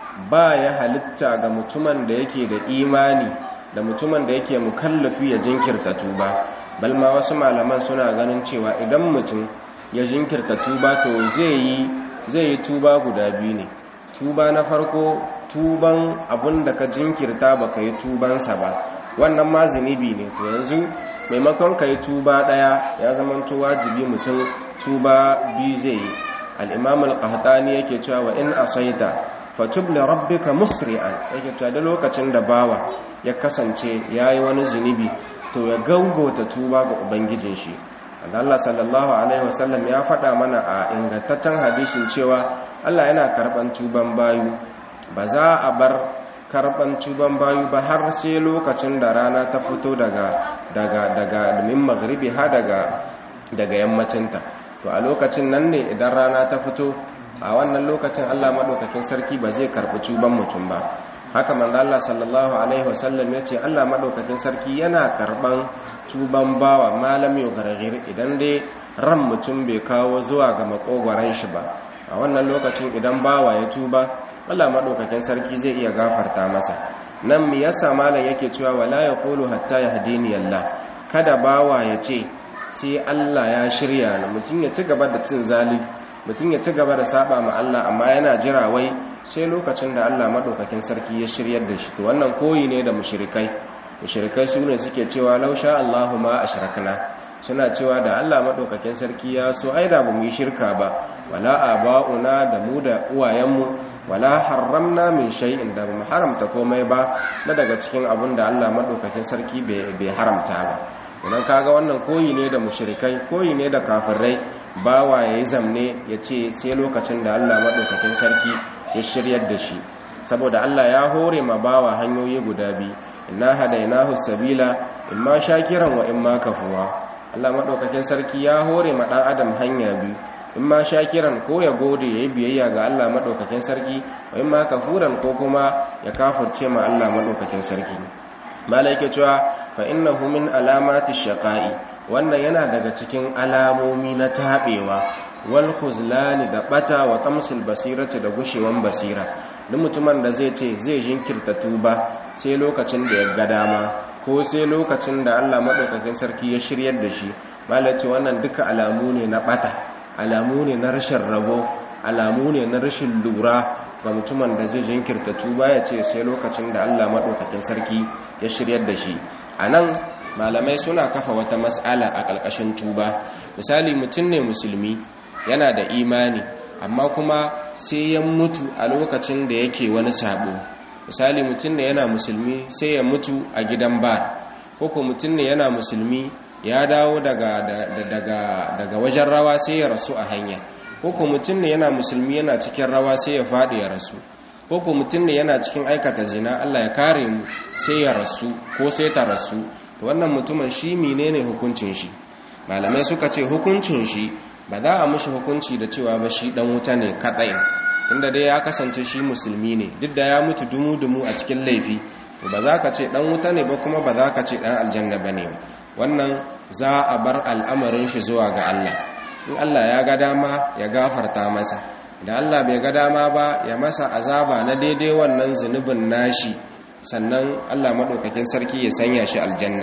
ba ya halitta ga mutumin da yake da imani da mutumin da yake mukallafi ya jinkirta tuba, balma wasu malaman suna ganin cewa idan mutum ya jinkirta tuba to zai yi zai yi tuba guda biyu ne. Tuba na farko tuban abun da ka jinkirta baka yi tubansa ba, wannan ma zunubi ne. To yanzu maimakon ka yi tuba daya ya zamanto wajibi mutum tuba biyu zai yi. al-imam al-qahtani yake cewa wa in asaita fatub li rabbika musri'an, yake cewa da lokacin da bawa ya kasance yayi wani zunubi to ya gaugauta tuba ga ubangijin shi. Allah sallallahu alaihi wasallam ya faɗa mana a ingantaccen hadisin cewa Allah yana karban tuban bayu, ba za a bar karban tuban bayu ba har sai lokacin da rana ta fito daga daga daga min maghribi ha daga daga yammacinta. To a lokacin nan ne idan rana ta fito, a wannan lokacin Allah madaukakin sarki ba zai karbi tuban mutum ba. Haka manzo Allah sallallahu alaihi wasallam yace Allah madaukakin sarki yana karban tuban bawa malam yugargir idan dai ran mutum bai kawo zuwa ga makogwaran shi ba. A wannan lokacin idan bawa ya tuba, Allah madaukakin sarki zai iya gafarta masa. Nan me yasa malam yake cewa wala yaqulu hatta yahdini Allah, kada bawa ya ce sai Allah ya shirya ni. Mutum ya ci gaba da cin zali, mutum ya ci gaba da saba ma Allah, amma yana jira wai sai lokacin da Allah madaukakin sarki ya shiryar da shi. To wannan koyi ne da mushrikai. Mushrikai su ne suke cewa law sha Allahu ma ashrakna, suna cewa da Allah madaukakin sarki ya so ai da bamu yi shirka ba, wala aba'una da mu da uwayenmu, wala harramna min shay'in, da bamu haramta komai ba na daga cikin abin da Allah madaukakin sarki bai haramta ba. Idan kaga wannan koyi ne da mushrikai, koyi ne da kafirai, bawa yayi zamne ya ce sai lokacin da Allah madaukakin sarki ya shiryar da shi. Saboda Allah ya hore ma bawa hanyoyi guda biyu, inna hadainahu sabila imma shakiran wa imma kafura. Allah madaukakin sarki ya hore ma dan adam hanya biyu, imma shakiran ko ya gode yayi biyayya ga Allah madaukakin sarki, wa imma kafuran ko kuma ya kafirce ma Allah madaukakin sarki. Malaike cewa fa innahu min alamati shaqa'i, wannan yana daga cikin alamomi na tabewa, wal khuzlani da bata wa tamsil basirati da gushewan basira. Duk mutumin da zai ce zai jinkirta tuba sai lokacin da ya ga dama, ko sai lokacin da Allah madaukakin sarki ya shiryar da shi, malace wannan duka alamu ne na bata, alamu ne na rashin rabo, alamu ne na rashin lura ga mutumin da zai jinkirta tuba ya ce sai lokacin da Allah madaukakin sarki ya shiryar da shi. Anan malamai suna kafa wata mas'ala a ƙarƙashin tuba. Misali, mutum ne musulmi yana da imani, amma kuma sai ya mutu a lokacin da yake wani sabo. Misali, mutum ne yana musulmi sai ya mutu a gidan bar, ko ko mutum ne yana musulmi ya dawo daga daga daga wajen rawa sai ya rasu a hanya, ko ko mutum ne yana musulmi yana cikin rawa sai ya faɗi ya rasu, ko ko mutum ne yana cikin aikata zina, Allah ya kare mu, sai ya rasu ko sai ta rasu. To wannan mutumin shi menene hukuncin shi? Malamai suka ce hukuncin shi ba za a mishi hukunci da cewa ba shi dan wuta ne kadai, tunda dai ya kasance shi musulmi ne, duk da ya mutu dumu-dumu a cikin laifi, to ba za ka ce dan wuta ne ba, kuma ba za ka ce dan aljanna bane. Wannan za a bar al'amarin shi zuwa ga Allah. In Allah ya ga dama ya gafarta masa, da Allah bai ga dama ba ya masa azaba na daidai wannan zunubin nashi, sannan Allah madaukakin sarki ya sanya shi aljanna.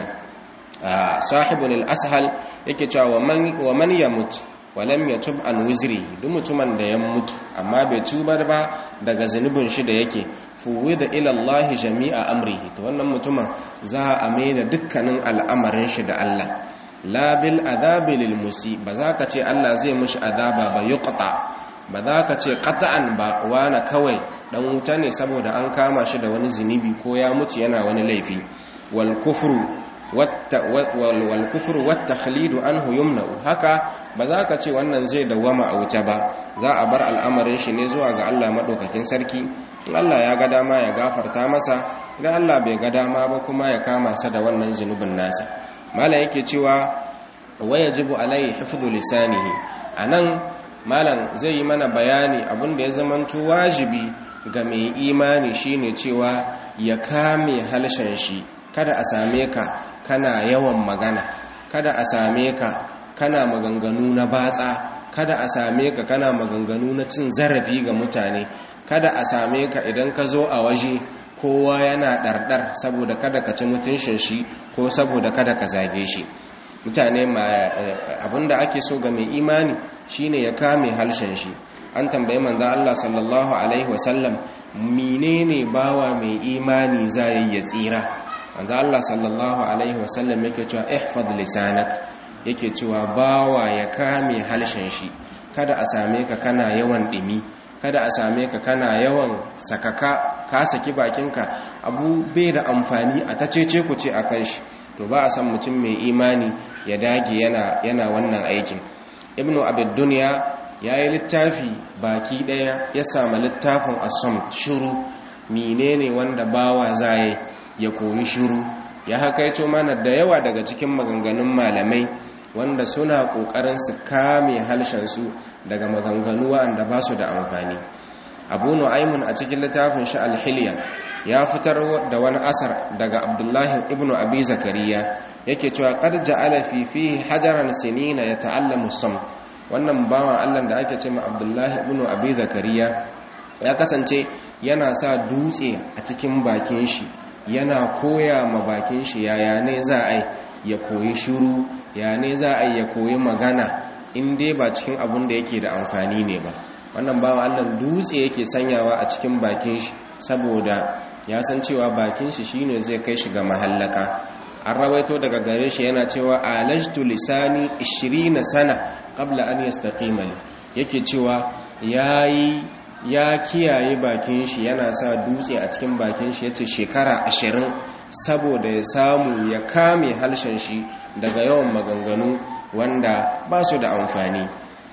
Sahibul al-ashal yake cewa wa man yamut wa lam yatub an wizri, duk mutumin da ya mutu amma bai tuba ba daga zunubin shi da yake, fuwida ila Allah jami'a amrihi, to wannan mutumin za a maida dukkanin al'amarin shi da Allah. La bil adabi lil musi, ba za ka ce Allah zai mishi adaba ba yuqta, ba za ka ce qat'an ba wana kawai dan wuta ne saboda an kama shi da wani zinubi ko ya mutu yana wani laifi. Wal kufru wal kufru wat takhlidu anhu yumna'u, haka ba za ka ce wannan zai dawama a wuta ba, za a bar al'amarin shi ne zuwa ga Allah madaukakin sarki. In Allah ya ga dama ya gafarta masa, idan Allah bai ga dama ba kuma ya kama sa da wannan zunubin nasa. Malam yake cewa wayajibu alai hifdhu lisanihi. Anan malam zai yi mana bayani abin da ya zamanto wajibi ga mai imani shine cewa ya kame halshen shi, kada a same ka kana yawan magana, kada a same ka kana maganganu na batsa, kada a same ka kana maganganu na cin zarafi ga mutane, kada a same ka idan ka zo a waje kowa yana ɗarɗar saboda kada ka ci mutuncin shi ko saboda kada ka zage shi. Mutane abinda ake so ga mai imani shine ya kame halshen shi. An tambayi manzon Allah sallallahu alaihi wasallam menene bawa mai imani zai ya tsira. Manzon Allah sallallahu alaihi wasallam yake cewa ihfaz lisanak, yake cewa bawa ya kame halshen shi, kada a same ka kana yawan dimi, kada a same ka kana yawan sakaka, ka saki bakinka abu bai da amfani a tacece ku ce akan shi. To ba a san mutum mai imani ya dage yana yana wannan aikin. Ibnu Abid Dunya yayi littafi baki daya ya samu littafin as-samt, shiru. Menene wanda bawa zai ya koyi shiru? Ya hakaito mana da yawa daga cikin maganganun malamai wanda suna kokarin su kame halshen su daga maganganu wanda ba su da amfani. Abu Nu'aymun a cikin littafin shi Al-Hilya ya fitar da wani asar daga Abdullahi ibn Abi Zakariya yake cewa qad ja'ala fi fihi hajaran sinina yata'allamu as-sam. Wannan bawan Allah da ake cewa Abdullahi ibn Abi Zakariya ya kasance yana sa dutse a cikin bakin shi, yana koya ma bakin shi yaya ne za a ya koyi shiru, ya ne za a ya koyi magana in dai ba cikin abun da yake da amfani ne ba. Wannan bawan Allah dutse yake sanyawa a cikin bakin shi saboda ya san cewa bakin shi shine zai kai shi ga mahallaka. An rawaito daga gare shi yana cewa alajtu lisani ishirin sana qabla an yastaqima li, yake cewa yayi ya kiyaye bakin shi, yana sa dutse a cikin bakin shi yace shekara ashirin saboda ya samu ya kame halshen shi daga yawan maganganu wanda ba su da amfani.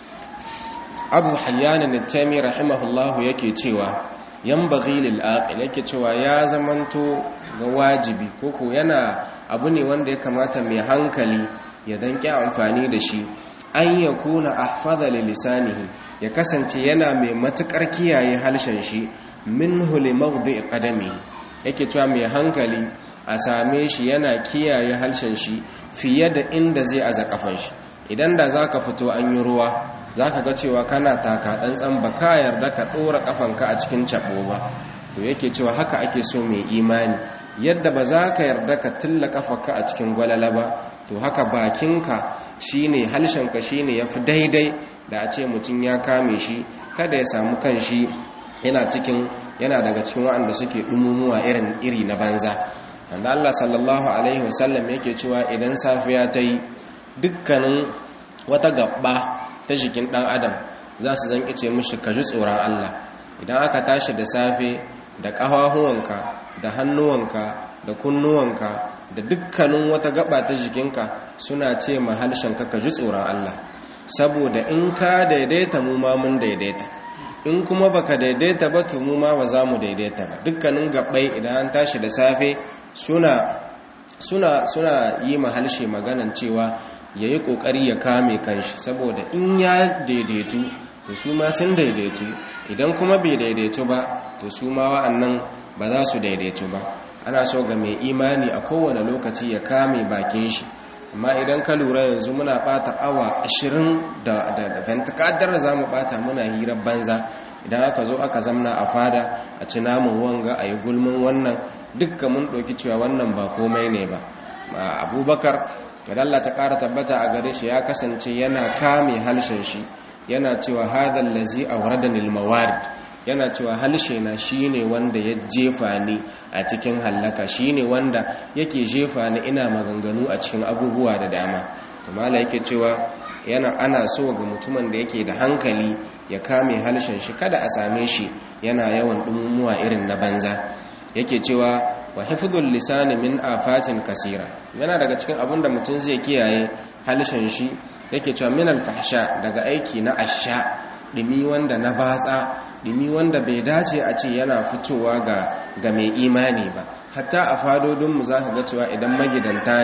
Abu Hayyan al-Tami rahimahullahu yake cewa yanbaghi lil aqil, yake cewa ya zamanto ga wajibi koko yana abu ne wanda ya kamata mai hankali ya danke amfani da shi, an yakuna ahfaza li lisanihi, ya kasance yana mai matukar kiyaye halshen shi minhu li mawdi' qadamihi, yake cewa mai hankali a same shi yana kiyaye halshen shi fiye da inda zai aza kafan shi. Idan da zaka fito an yi ruwa zaka ga cewa kana taka dantsan ba ka yarda ka dora kafanka a cikin cabo ba. To yake cewa haka ake so mai imani, yadda ba za ka yarda ka tilla kafarka a cikin gwalala ba, to haka bakinka shine halshenka shine yafi daidai da a ce mutum ya kame shi, kada ya samu kanshi yana cikin yana daga cikin waɗanda suke dumumuwa irin iri na banza. Wanda Allah sallallahu alaihi wasallam yake cewa idan safiya ta yi dukkanin wata gabba ta jikin ɗan adam za su zan ice mishi ka ji tsoron Allah. Idan aka tashi da safe da ƙafafuwanka da hannuwanka da kunnuwanka da dukkanin wata gaba ta jikinka suna ce ma halshenka ka ji tsoron Allah, saboda in ka daidaita mu ma mun daidaita, in kuma baka daidaita ba to mu ma ba za mu daidaita ba. Dukkanin gabbai idan an tashi da safe suna suna suna yi ma halshe maganan cewa yayi kokari ya kame kanshi, saboda in ya daidaitu to su ma sun daidaitu, idan kuma bai daidaitu ba to su ma wa'annan ba za su daidaitu ba. Ana so ga mai imani a kowane lokaci ya kame bakin shi. Amma idan ka lura yanzu muna bata awa ashirin da ventikadar za mu bata muna hirar banza, idan aka zo aka zamna a fada a ci namun wanga a yi gulmin wannan, dukkan mun ɗauki cewa wannan ba komai ne ba. Abubakar kadalla ta ƙara tabbata a gare shi ya kasance yana kame halshen shi, yana cewa hadal lazi awradani almawarid, yana cewa halshe na shine wanda ya jefa ni a cikin hallaka, shine wanda yake jefa ni ina maganganu a cikin abubuwa da dama. to mala yake cewa yana ana so ga mutumin da yake da hankali ya kame halshen shi, kada a same shi yana yawan dumumuwa irin na banza. Yake cewa wa hifdhul lisani min afatin kasira, yana daga cikin abin da mutum zai kiyaye halshen shi. Yake cewa min alfahsha, daga aiki na asha, dimi wanda na batsa, dimi wanda bai dace a ce yana fitowa ga ga mai imani ba. Hatta a fadodinmu za ka ga cewa idan magidanta ne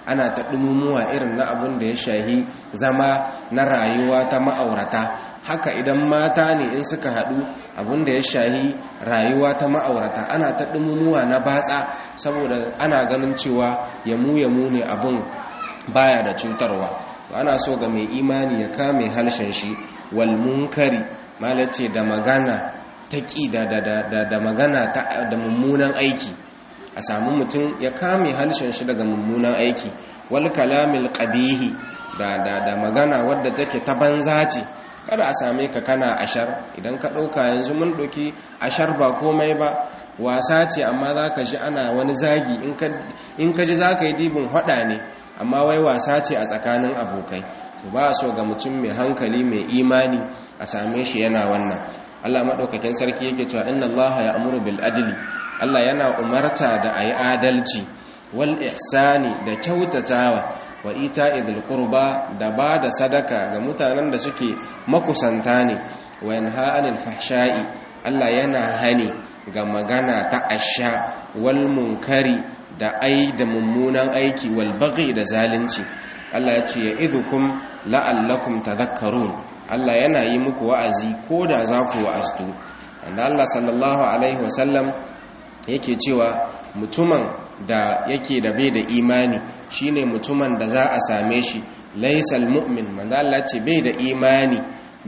ana ta dumumuwa irin na abun da ya shahi zama na rayuwa ta ma'aurata. Haka idan mata ne in suka haɗu abun da ya shahi rayuwa ta ma'aurata ana ta dumumuwa na batsa, saboda ana ganin cewa yamu yamu ne abun baya da cutarwa. Ana so ga mai imani ya kame halshen shi wal munkari malace da magana ta ƙi da, da, da, da magana ta, da mummunan aiki. A samu mutum ya kame harshen shi daga mummunan aiki. Wal kalamil qabihi da, da, da magana wadda take ta banza ce. Kada a same ka kana ashar. Idan ka ɗauka yanzu mun ɗauki ashar ba komai ba, wasa ce, amma za ka ji ana wani zagi. In ka ji za ka yi dibin haɗa ne, amma wai wasa ce a tsakanin abokai. To ba a so ga mutum mai hankali mai imani a same shi yana wannan. Allah maɗaukakin sarki yake cewa inna Allah ya'muru bil adli, Allah yana umarta da ayi adalci, wal ihsani da kyautatawa, wa ita'i dhil qurba da ba da sadaka ga mutanen da suke makusanta ne, wa yanha 'anil fahsha'i, Allah yana hani ga magana ta asha, wal munkari da ai da mummunan aiki, wal baghi da zalunci. Allah ya ce ya'idhukum la'allakum tadhakkarun, Allah yana yi muku wa'azi ko da za ku wa'aztu. Wanda Allah sallallahu Alaihi wasallam yake cewa mutumin da yake da bai da imani shine mutumin da za a same shi laisal mu'min. Wanda Allah ce bai da imani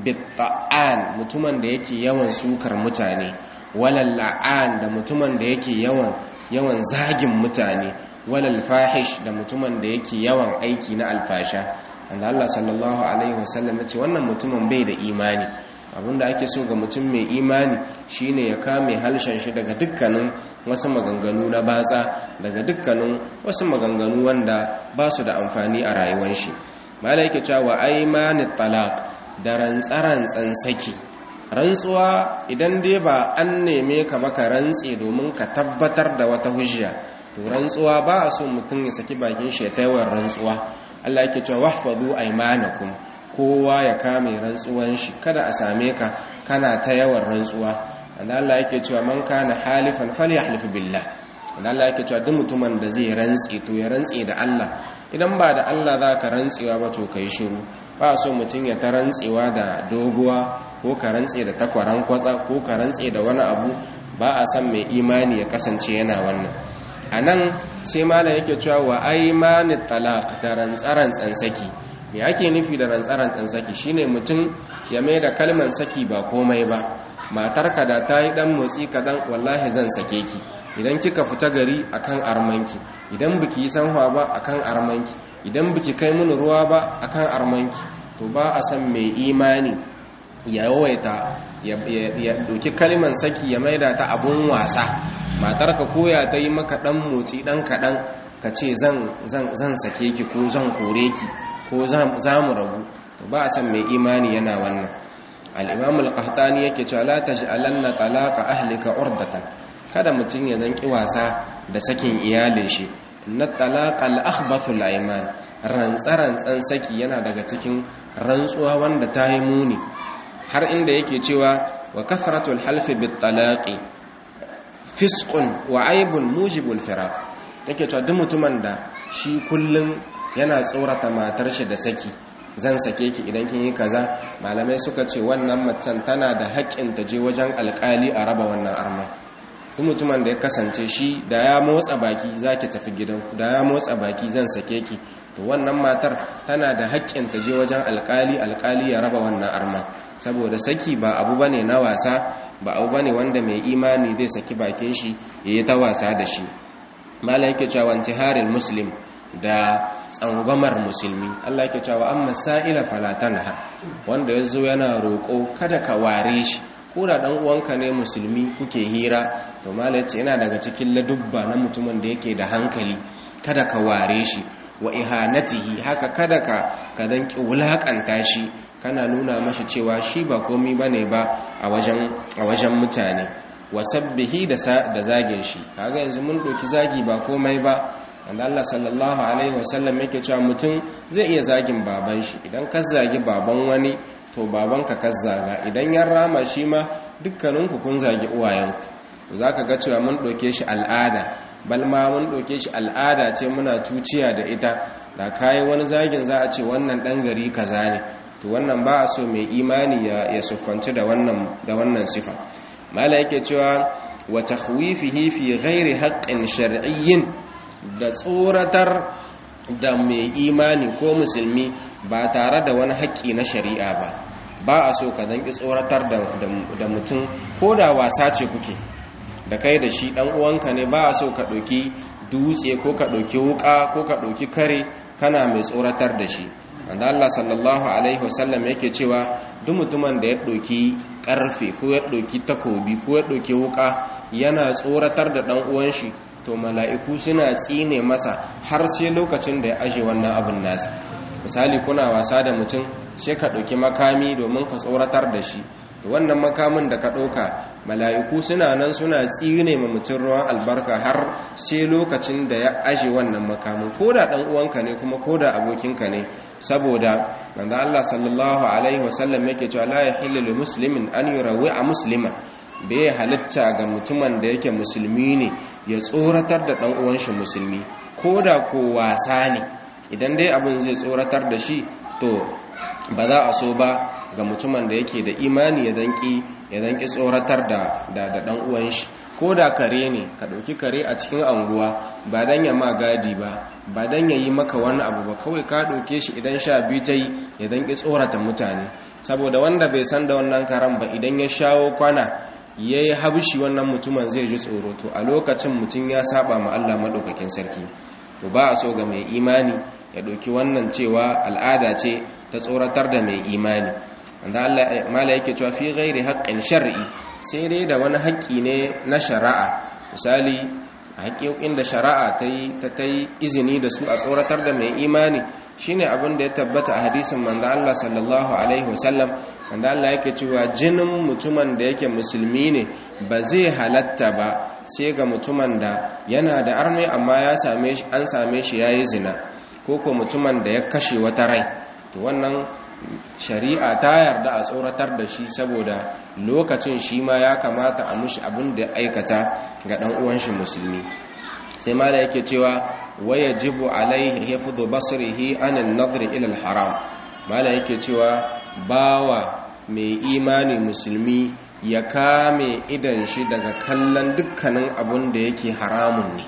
bitta'an, mutumin da yake yawan sukar mutane, walal la'an da mutumin da yake yawan yawan zagin mutane, walal fahish da mutumin da yake yawan aiki na alfasha. Wanda Allah sallallahu Alaihi wasallam ya ce wannan mutumin bai da imani. Abinda ake so ga mutum mai imani shine ya kame halshen shi daga dukkanin wasu maganganu na batsa, daga dukkanin wasu maganganu wanda ba su da amfani a rayuwar shi. Malaika cewa aymanit talaq da rantsarantsan saki. Rantsuwa idan dai ba an neme ka maka rantse domin ka tabbatar da wata hujja, to rantsuwa ba a so mutum ya saki bakin shi ya taiwar rantsuwa. Allah yake cewa wahfazu aymanakum, kowa ya kame rantsuwan shi, kada a same ka kana ta yawan rantsuwa. wanda Allah yake cewa man kana halifan falyahlif billah. wanda Allah yake cewa duk mutumin da zai rantsi to ya rantsi da Allah. Idan ba da Allah zaka rantsewa ba to kai shiru. Ba so mutum ya ta rantsewa da doguwa, ko ka rantse da takwaran kwatsa, ko ka rantse da wani abu. Ba a san mai imani ya kasance yana wannan. A nan sai malam yake cewa wa aymanit talaq, da rantsarantsan saki. Me ake nufi da rantsarantsan saki? Shine mutum ya mai da kalman saki ba komai ba. Matarka da ta yi dan motsi kadan, wallahi zan sake ki. Idan kika fita gari akan armanki, idan biki yi sanwa ba akan armanki, idan biki kai mun ruwa ba akan armanki. To ba a san mai imani ya yawaita ya doki kalman saki ya maida ta abun wasa. Matarka koya ta yi maka dan motsi dan kadan, ka ce zan sake ki ko zan kore ki ko za mu rabu. To ba a san mai imani yana wannan. Al-Imam al-Qahtani yake cewa la taj'alanna talaqa ahlika urdatan, kada mutun ya zanki wasa da sakin iyalin shi. Inna talaqa al-akhbathu al-ayman, rantsarantsan saki yana daga cikin rantsuwa wanda ta yi muni. Har inda yake cewa wa kasratul halfi bit talaqi fisqun wa aibun mujibul firaq. Yake cewa duk mutumin da shi kullun yana tsorata matar shi da saki, zan sake ki idan kin yi kaza, malamai suka ce wannan macen tana da haƙƙin ta je wajen alƙali a raba wannan arma. Duk mutumin da ya kasance shi da ya motsa baki zaki tafi gidanku, da ya motsa baki zan sake ki, to wannan matar tana da haƙƙin ta je wajen alƙali, alƙali ya raba wannan arma. Saboda saki ba abu bane na wasa, ba abu bane wanda mai imani zai saki bakin shi yayi ta wasa da shi. Malai yake cewa intiharul muslim, da tsangwamar musulmi. Allah yake cewa amma sa'ila fala tanha, wanda yazo yana roƙo kada ka ware shi. Ko da dan uwanka ne musulmi kuke hira, to malai yace yana daga cikin ladubba na mutumin da yake da hankali, kada ka ware shi. Wa ihanatihi, haka kada ka ka dan ki wulakanta shi, kana nuna mashi cewa shi ba komai bane ba a wajen a wajen mutane. Wa sabbihi da da zagin shi, kaga yanzu mun doki zagi ba komai ba. wanda Allah sallallahu alaihi wasallam yake cewa mutum zai iya zagin baban shi. Idan ka zagi baban wani, to babanka ka zaga. Idan ya rama shi ma, dukkaninku kun zagi uwayenku. Zaka ga cewa mun doke shi al'ada, balma mun ɗauke shi al'ada ce muna tuciya da ita, da kayi wani zagin za a ce wannan ɗan gari kaza ne, to wannan ba a so mai imani ya, ya siffanci da wannan da wannan sifa. mala yake cewa wa takhwifihi fi ghairi haqqin shar'iyyin, da tsoratar da mai imani ko musulmi ba tare da wani haƙƙi na shari'a ba. ba a so ka zanki tsoratar da mutum ko da wasa ce kuke da kai da shi ɗan uwanka ne, ba a so ka ɗauki dutse ko ka ɗauki wuƙa ko ka ɗauki kare kana mai tsoratar da shi. wanda Allah sallallahu alaihi wasallam yake cewa duk mutumin da ya ɗauki ƙarfe ko ya ɗauki takobi ko ya ɗauki wuƙa yana tsoratar da ɗan uwan shi, to mala'iku suna tsine masa har sai lokacin da ya aje wannan abin nasa. misali kuna wasa da mutum sai ka ɗauki makami domin ka tsoratar da shi, to wannan makamin da ka ɗauka mala'iku suna nan suna tsine ma mutum ruwan albarka har sai lokacin da ya aje wannan makamin, ko da ɗan uwanka ne kuma ko da abokinka ne. saboda manzo Allah sallallahu alaihi wasallam yake cewa la yahillu lil muslimin an yurawi'a musliman, bai halitta ga mutumin da yake musulmi ne ya tsoratar da ɗan uwan shi musulmi, ko da ko wasa ne. idan dai abin zai tsoratar da shi, to ba za a so ba ga mutumin da yake da imani ya danki ya danki tsoratar da da dan uwan shi. ko da kare ne, ka dauki kare a cikin anguwa ba dan ya ma gadi ba, ba dan ya yi maka wani abu ba, kawai ka dauke shi idan sha biyu tai ya danki tsorata mutane. saboda wanda bai san da wannan karan ba, idan ya shawo kwana yayi habshi wannan mutumin zai ji tsoro, to a lokacin mutum ya saba ma Allah madaukakin sarki. to ba a so ga mai imani ya ɗauki wannan cewa al'ada ce ta tsoratar da mai imani. wanda Allah mala yake cewa fi ghairi haqqin shar'i, sai dai da wani haƙƙi ne na shari'a. misali haƙƙoƙin da shari'a ta yi ta yi izini da su a tsoratar da mai imani shine abin da ya tabbata a hadisin manzo Allah sallallahu alaihi wasallam, wanda Allah yake cewa jinin mutumin da yake musulmi ne ba zai halatta ba sai ga mutumin da yana da arme amma ya same shi an same shi yayi zina, ko ko mutumin da ya kashe wata rai. to wannan shari'a ta yarda a tsoratar da shi, saboda lokacin shi ma ya kamata a mushi abin da aikata ga dan uwan shi musulmi. sai mala yake cewa wayajibu alaihi hifdhu basrihi anan nadri ila al-haram. mala yake cewa bawa mai imani musulmi ya kame idan shi daga kallon dukkanin abun da yake haramun ne.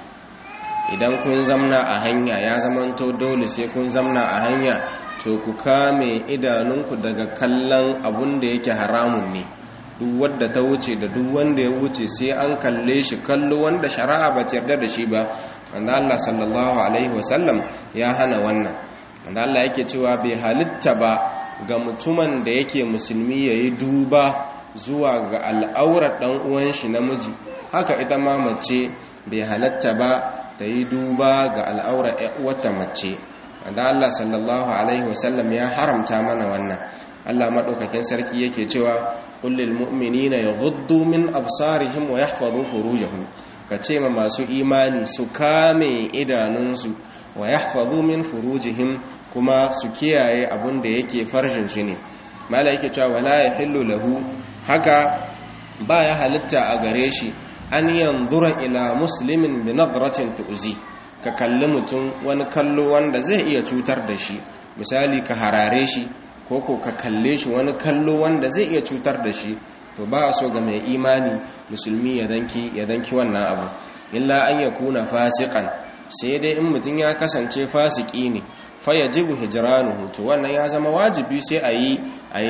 idan kun zamna a hanya, ya zamanto dole sai kun zamna a hanya, to ku kame idanunku daga kallon abun da yake haramun ne. duk wadda ta wuce da duk wanda ya wuce sai an kalle shi kallo wanda shari'a ba ta yarda da shi ba. wanda Allah sallallahu alaihi wasallam ya hana wannan. wanda Allah yake cewa bai halitta ba ga mutumin da yake musulmi yayi duba zuwa ga al'aurar dan uwan shi namiji, haka ita ma mace bai halatta ba ta yi duba ga al'aurar ƴar uwarta mace. wanda Allah sallallahu alaihi wasallam ya haramta mana wannan. Allah madaukakin sarki yake cewa qul lil mu'minina yaghuddu min absarihim wa yahfazu furujahum, kace ma masu imani su kame idanunsu, wa yahfazu min furujihim, kuma su kiyaye abun da yake farjin su ne. mala yake cewa wala yahillu lahu, haka baya halitta a gare shi an yanzura ila muslimin bi nadratin tu'zi, ka kalli mutum wani kallo wanda zai iya cutar da shi. misali ka harare shi ko ko ka kalle shi wani kallo wanda zai iya cutar da shi, to ba a so ga mai imani musulmi ya danki ya danki wannan abu. illa an yakuna fasiqan, sai dai in mutum ya kasance fasiki ne, fa yajibu hijranuhu, to wannan ya zama wajibi sai a yi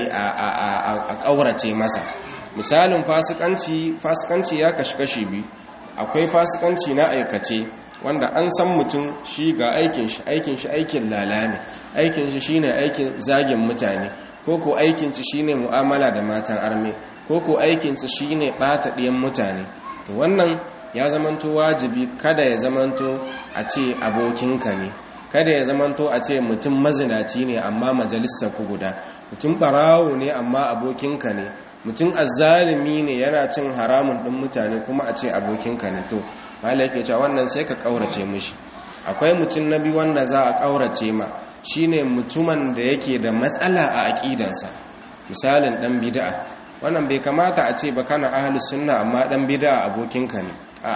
a kaurace masa. misalin fasikanci fasikanci ya kashi kashi biyu. akwai fasikanci na aikace, wanda an san mutum shi ga aikin shi aikin shi aikin lalame, aikin shi shine aikin zagin mutane, ko ko aikin shi shine mu'amala da matan arme, ko ko aikin shi shine bata diyan mutane. to wannan ya zamanto wajibi kada ya zamanto a ce abokinka ne, kada ya zamanto a ce mutum mazinaci ne amma majalisar ku guda, mutum barawo ne amma abokinka ne, mutum azzalimi ne yana cin haramun din mutane kuma a ce abokinka ne. to malai yake cewa wannan sai ka kaurace mishi. akwai mutum nabi wanda za a kaurace ma, shine mutumin da yake da matsala a aqidansa. misalin dan bid'a, wannan bai kamata a ce ba kana ahlus sunna amma dan bid'a abokinka ne. a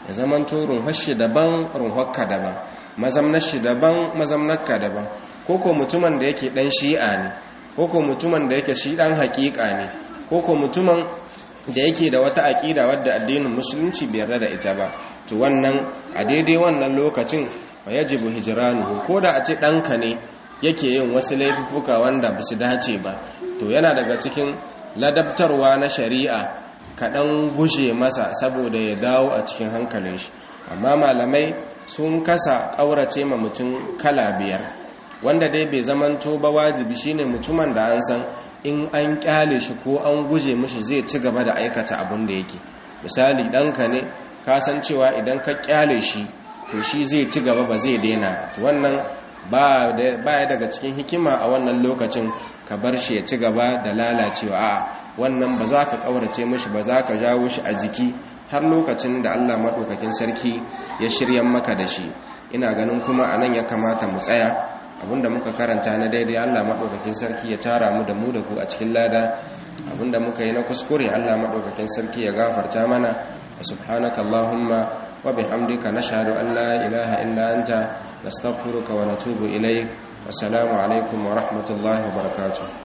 ya zamanto runhar shi daban runharka daban, mazamnar shi daban mazamnarka daban. Koko mutumin da yake dan shi'a ne, koko mutumin da yake shi dan haƙiƙa ne, koko mutumin da yake da wata aƙida wadda addinin musulunci bai yarda da ita ba, to wannan a daidai wannan lokacin fa yajibu hijranuhu. ko da a ce ɗanka ne yake yin wasu laifuka wanda ba su dace ba, to yana daga cikin ladabtarwa na shari'a kaɗan gushe masa saboda ya dawo a cikin hankalin shi. Amma malamai sun kasa ƙaurace ma mutum kala biyar, wanda dai bai zamanto ba wajibi shine mutumin da an san in an kyale shi ko an guje mishi zai ci gaba da aikata abin da yake. Misali ɗanka ne ka san cewa idan ka kyale shi to shi zai ci gaba ba zai daina, wannan ba ya daga cikin hikima a wannan lokacin ka bar shi ya ci gaba da lalacewa. a wannan ba za ka ƙaurace mishi ba, za ka jawo shi a jiki har lokacin da Allah maɗaukakin sarki ya shirya maka da shi. Ina ganin kuma a nan ya kamata mu tsaya, abinda muka karanta na daidai Allah maɗaukakin sarki ya tara mu da mu da ku a cikin lada, abinda muka yi na kuskure Allah maɗaukakin sarki ya gafarta mana. wa subhanaka Allahumma wa bihamdika nashhadu an la ilaha illa anta nastaghfiruka wa natubu ilayk. wassalamu alaikum wa rahmatullahi wa barakatuh.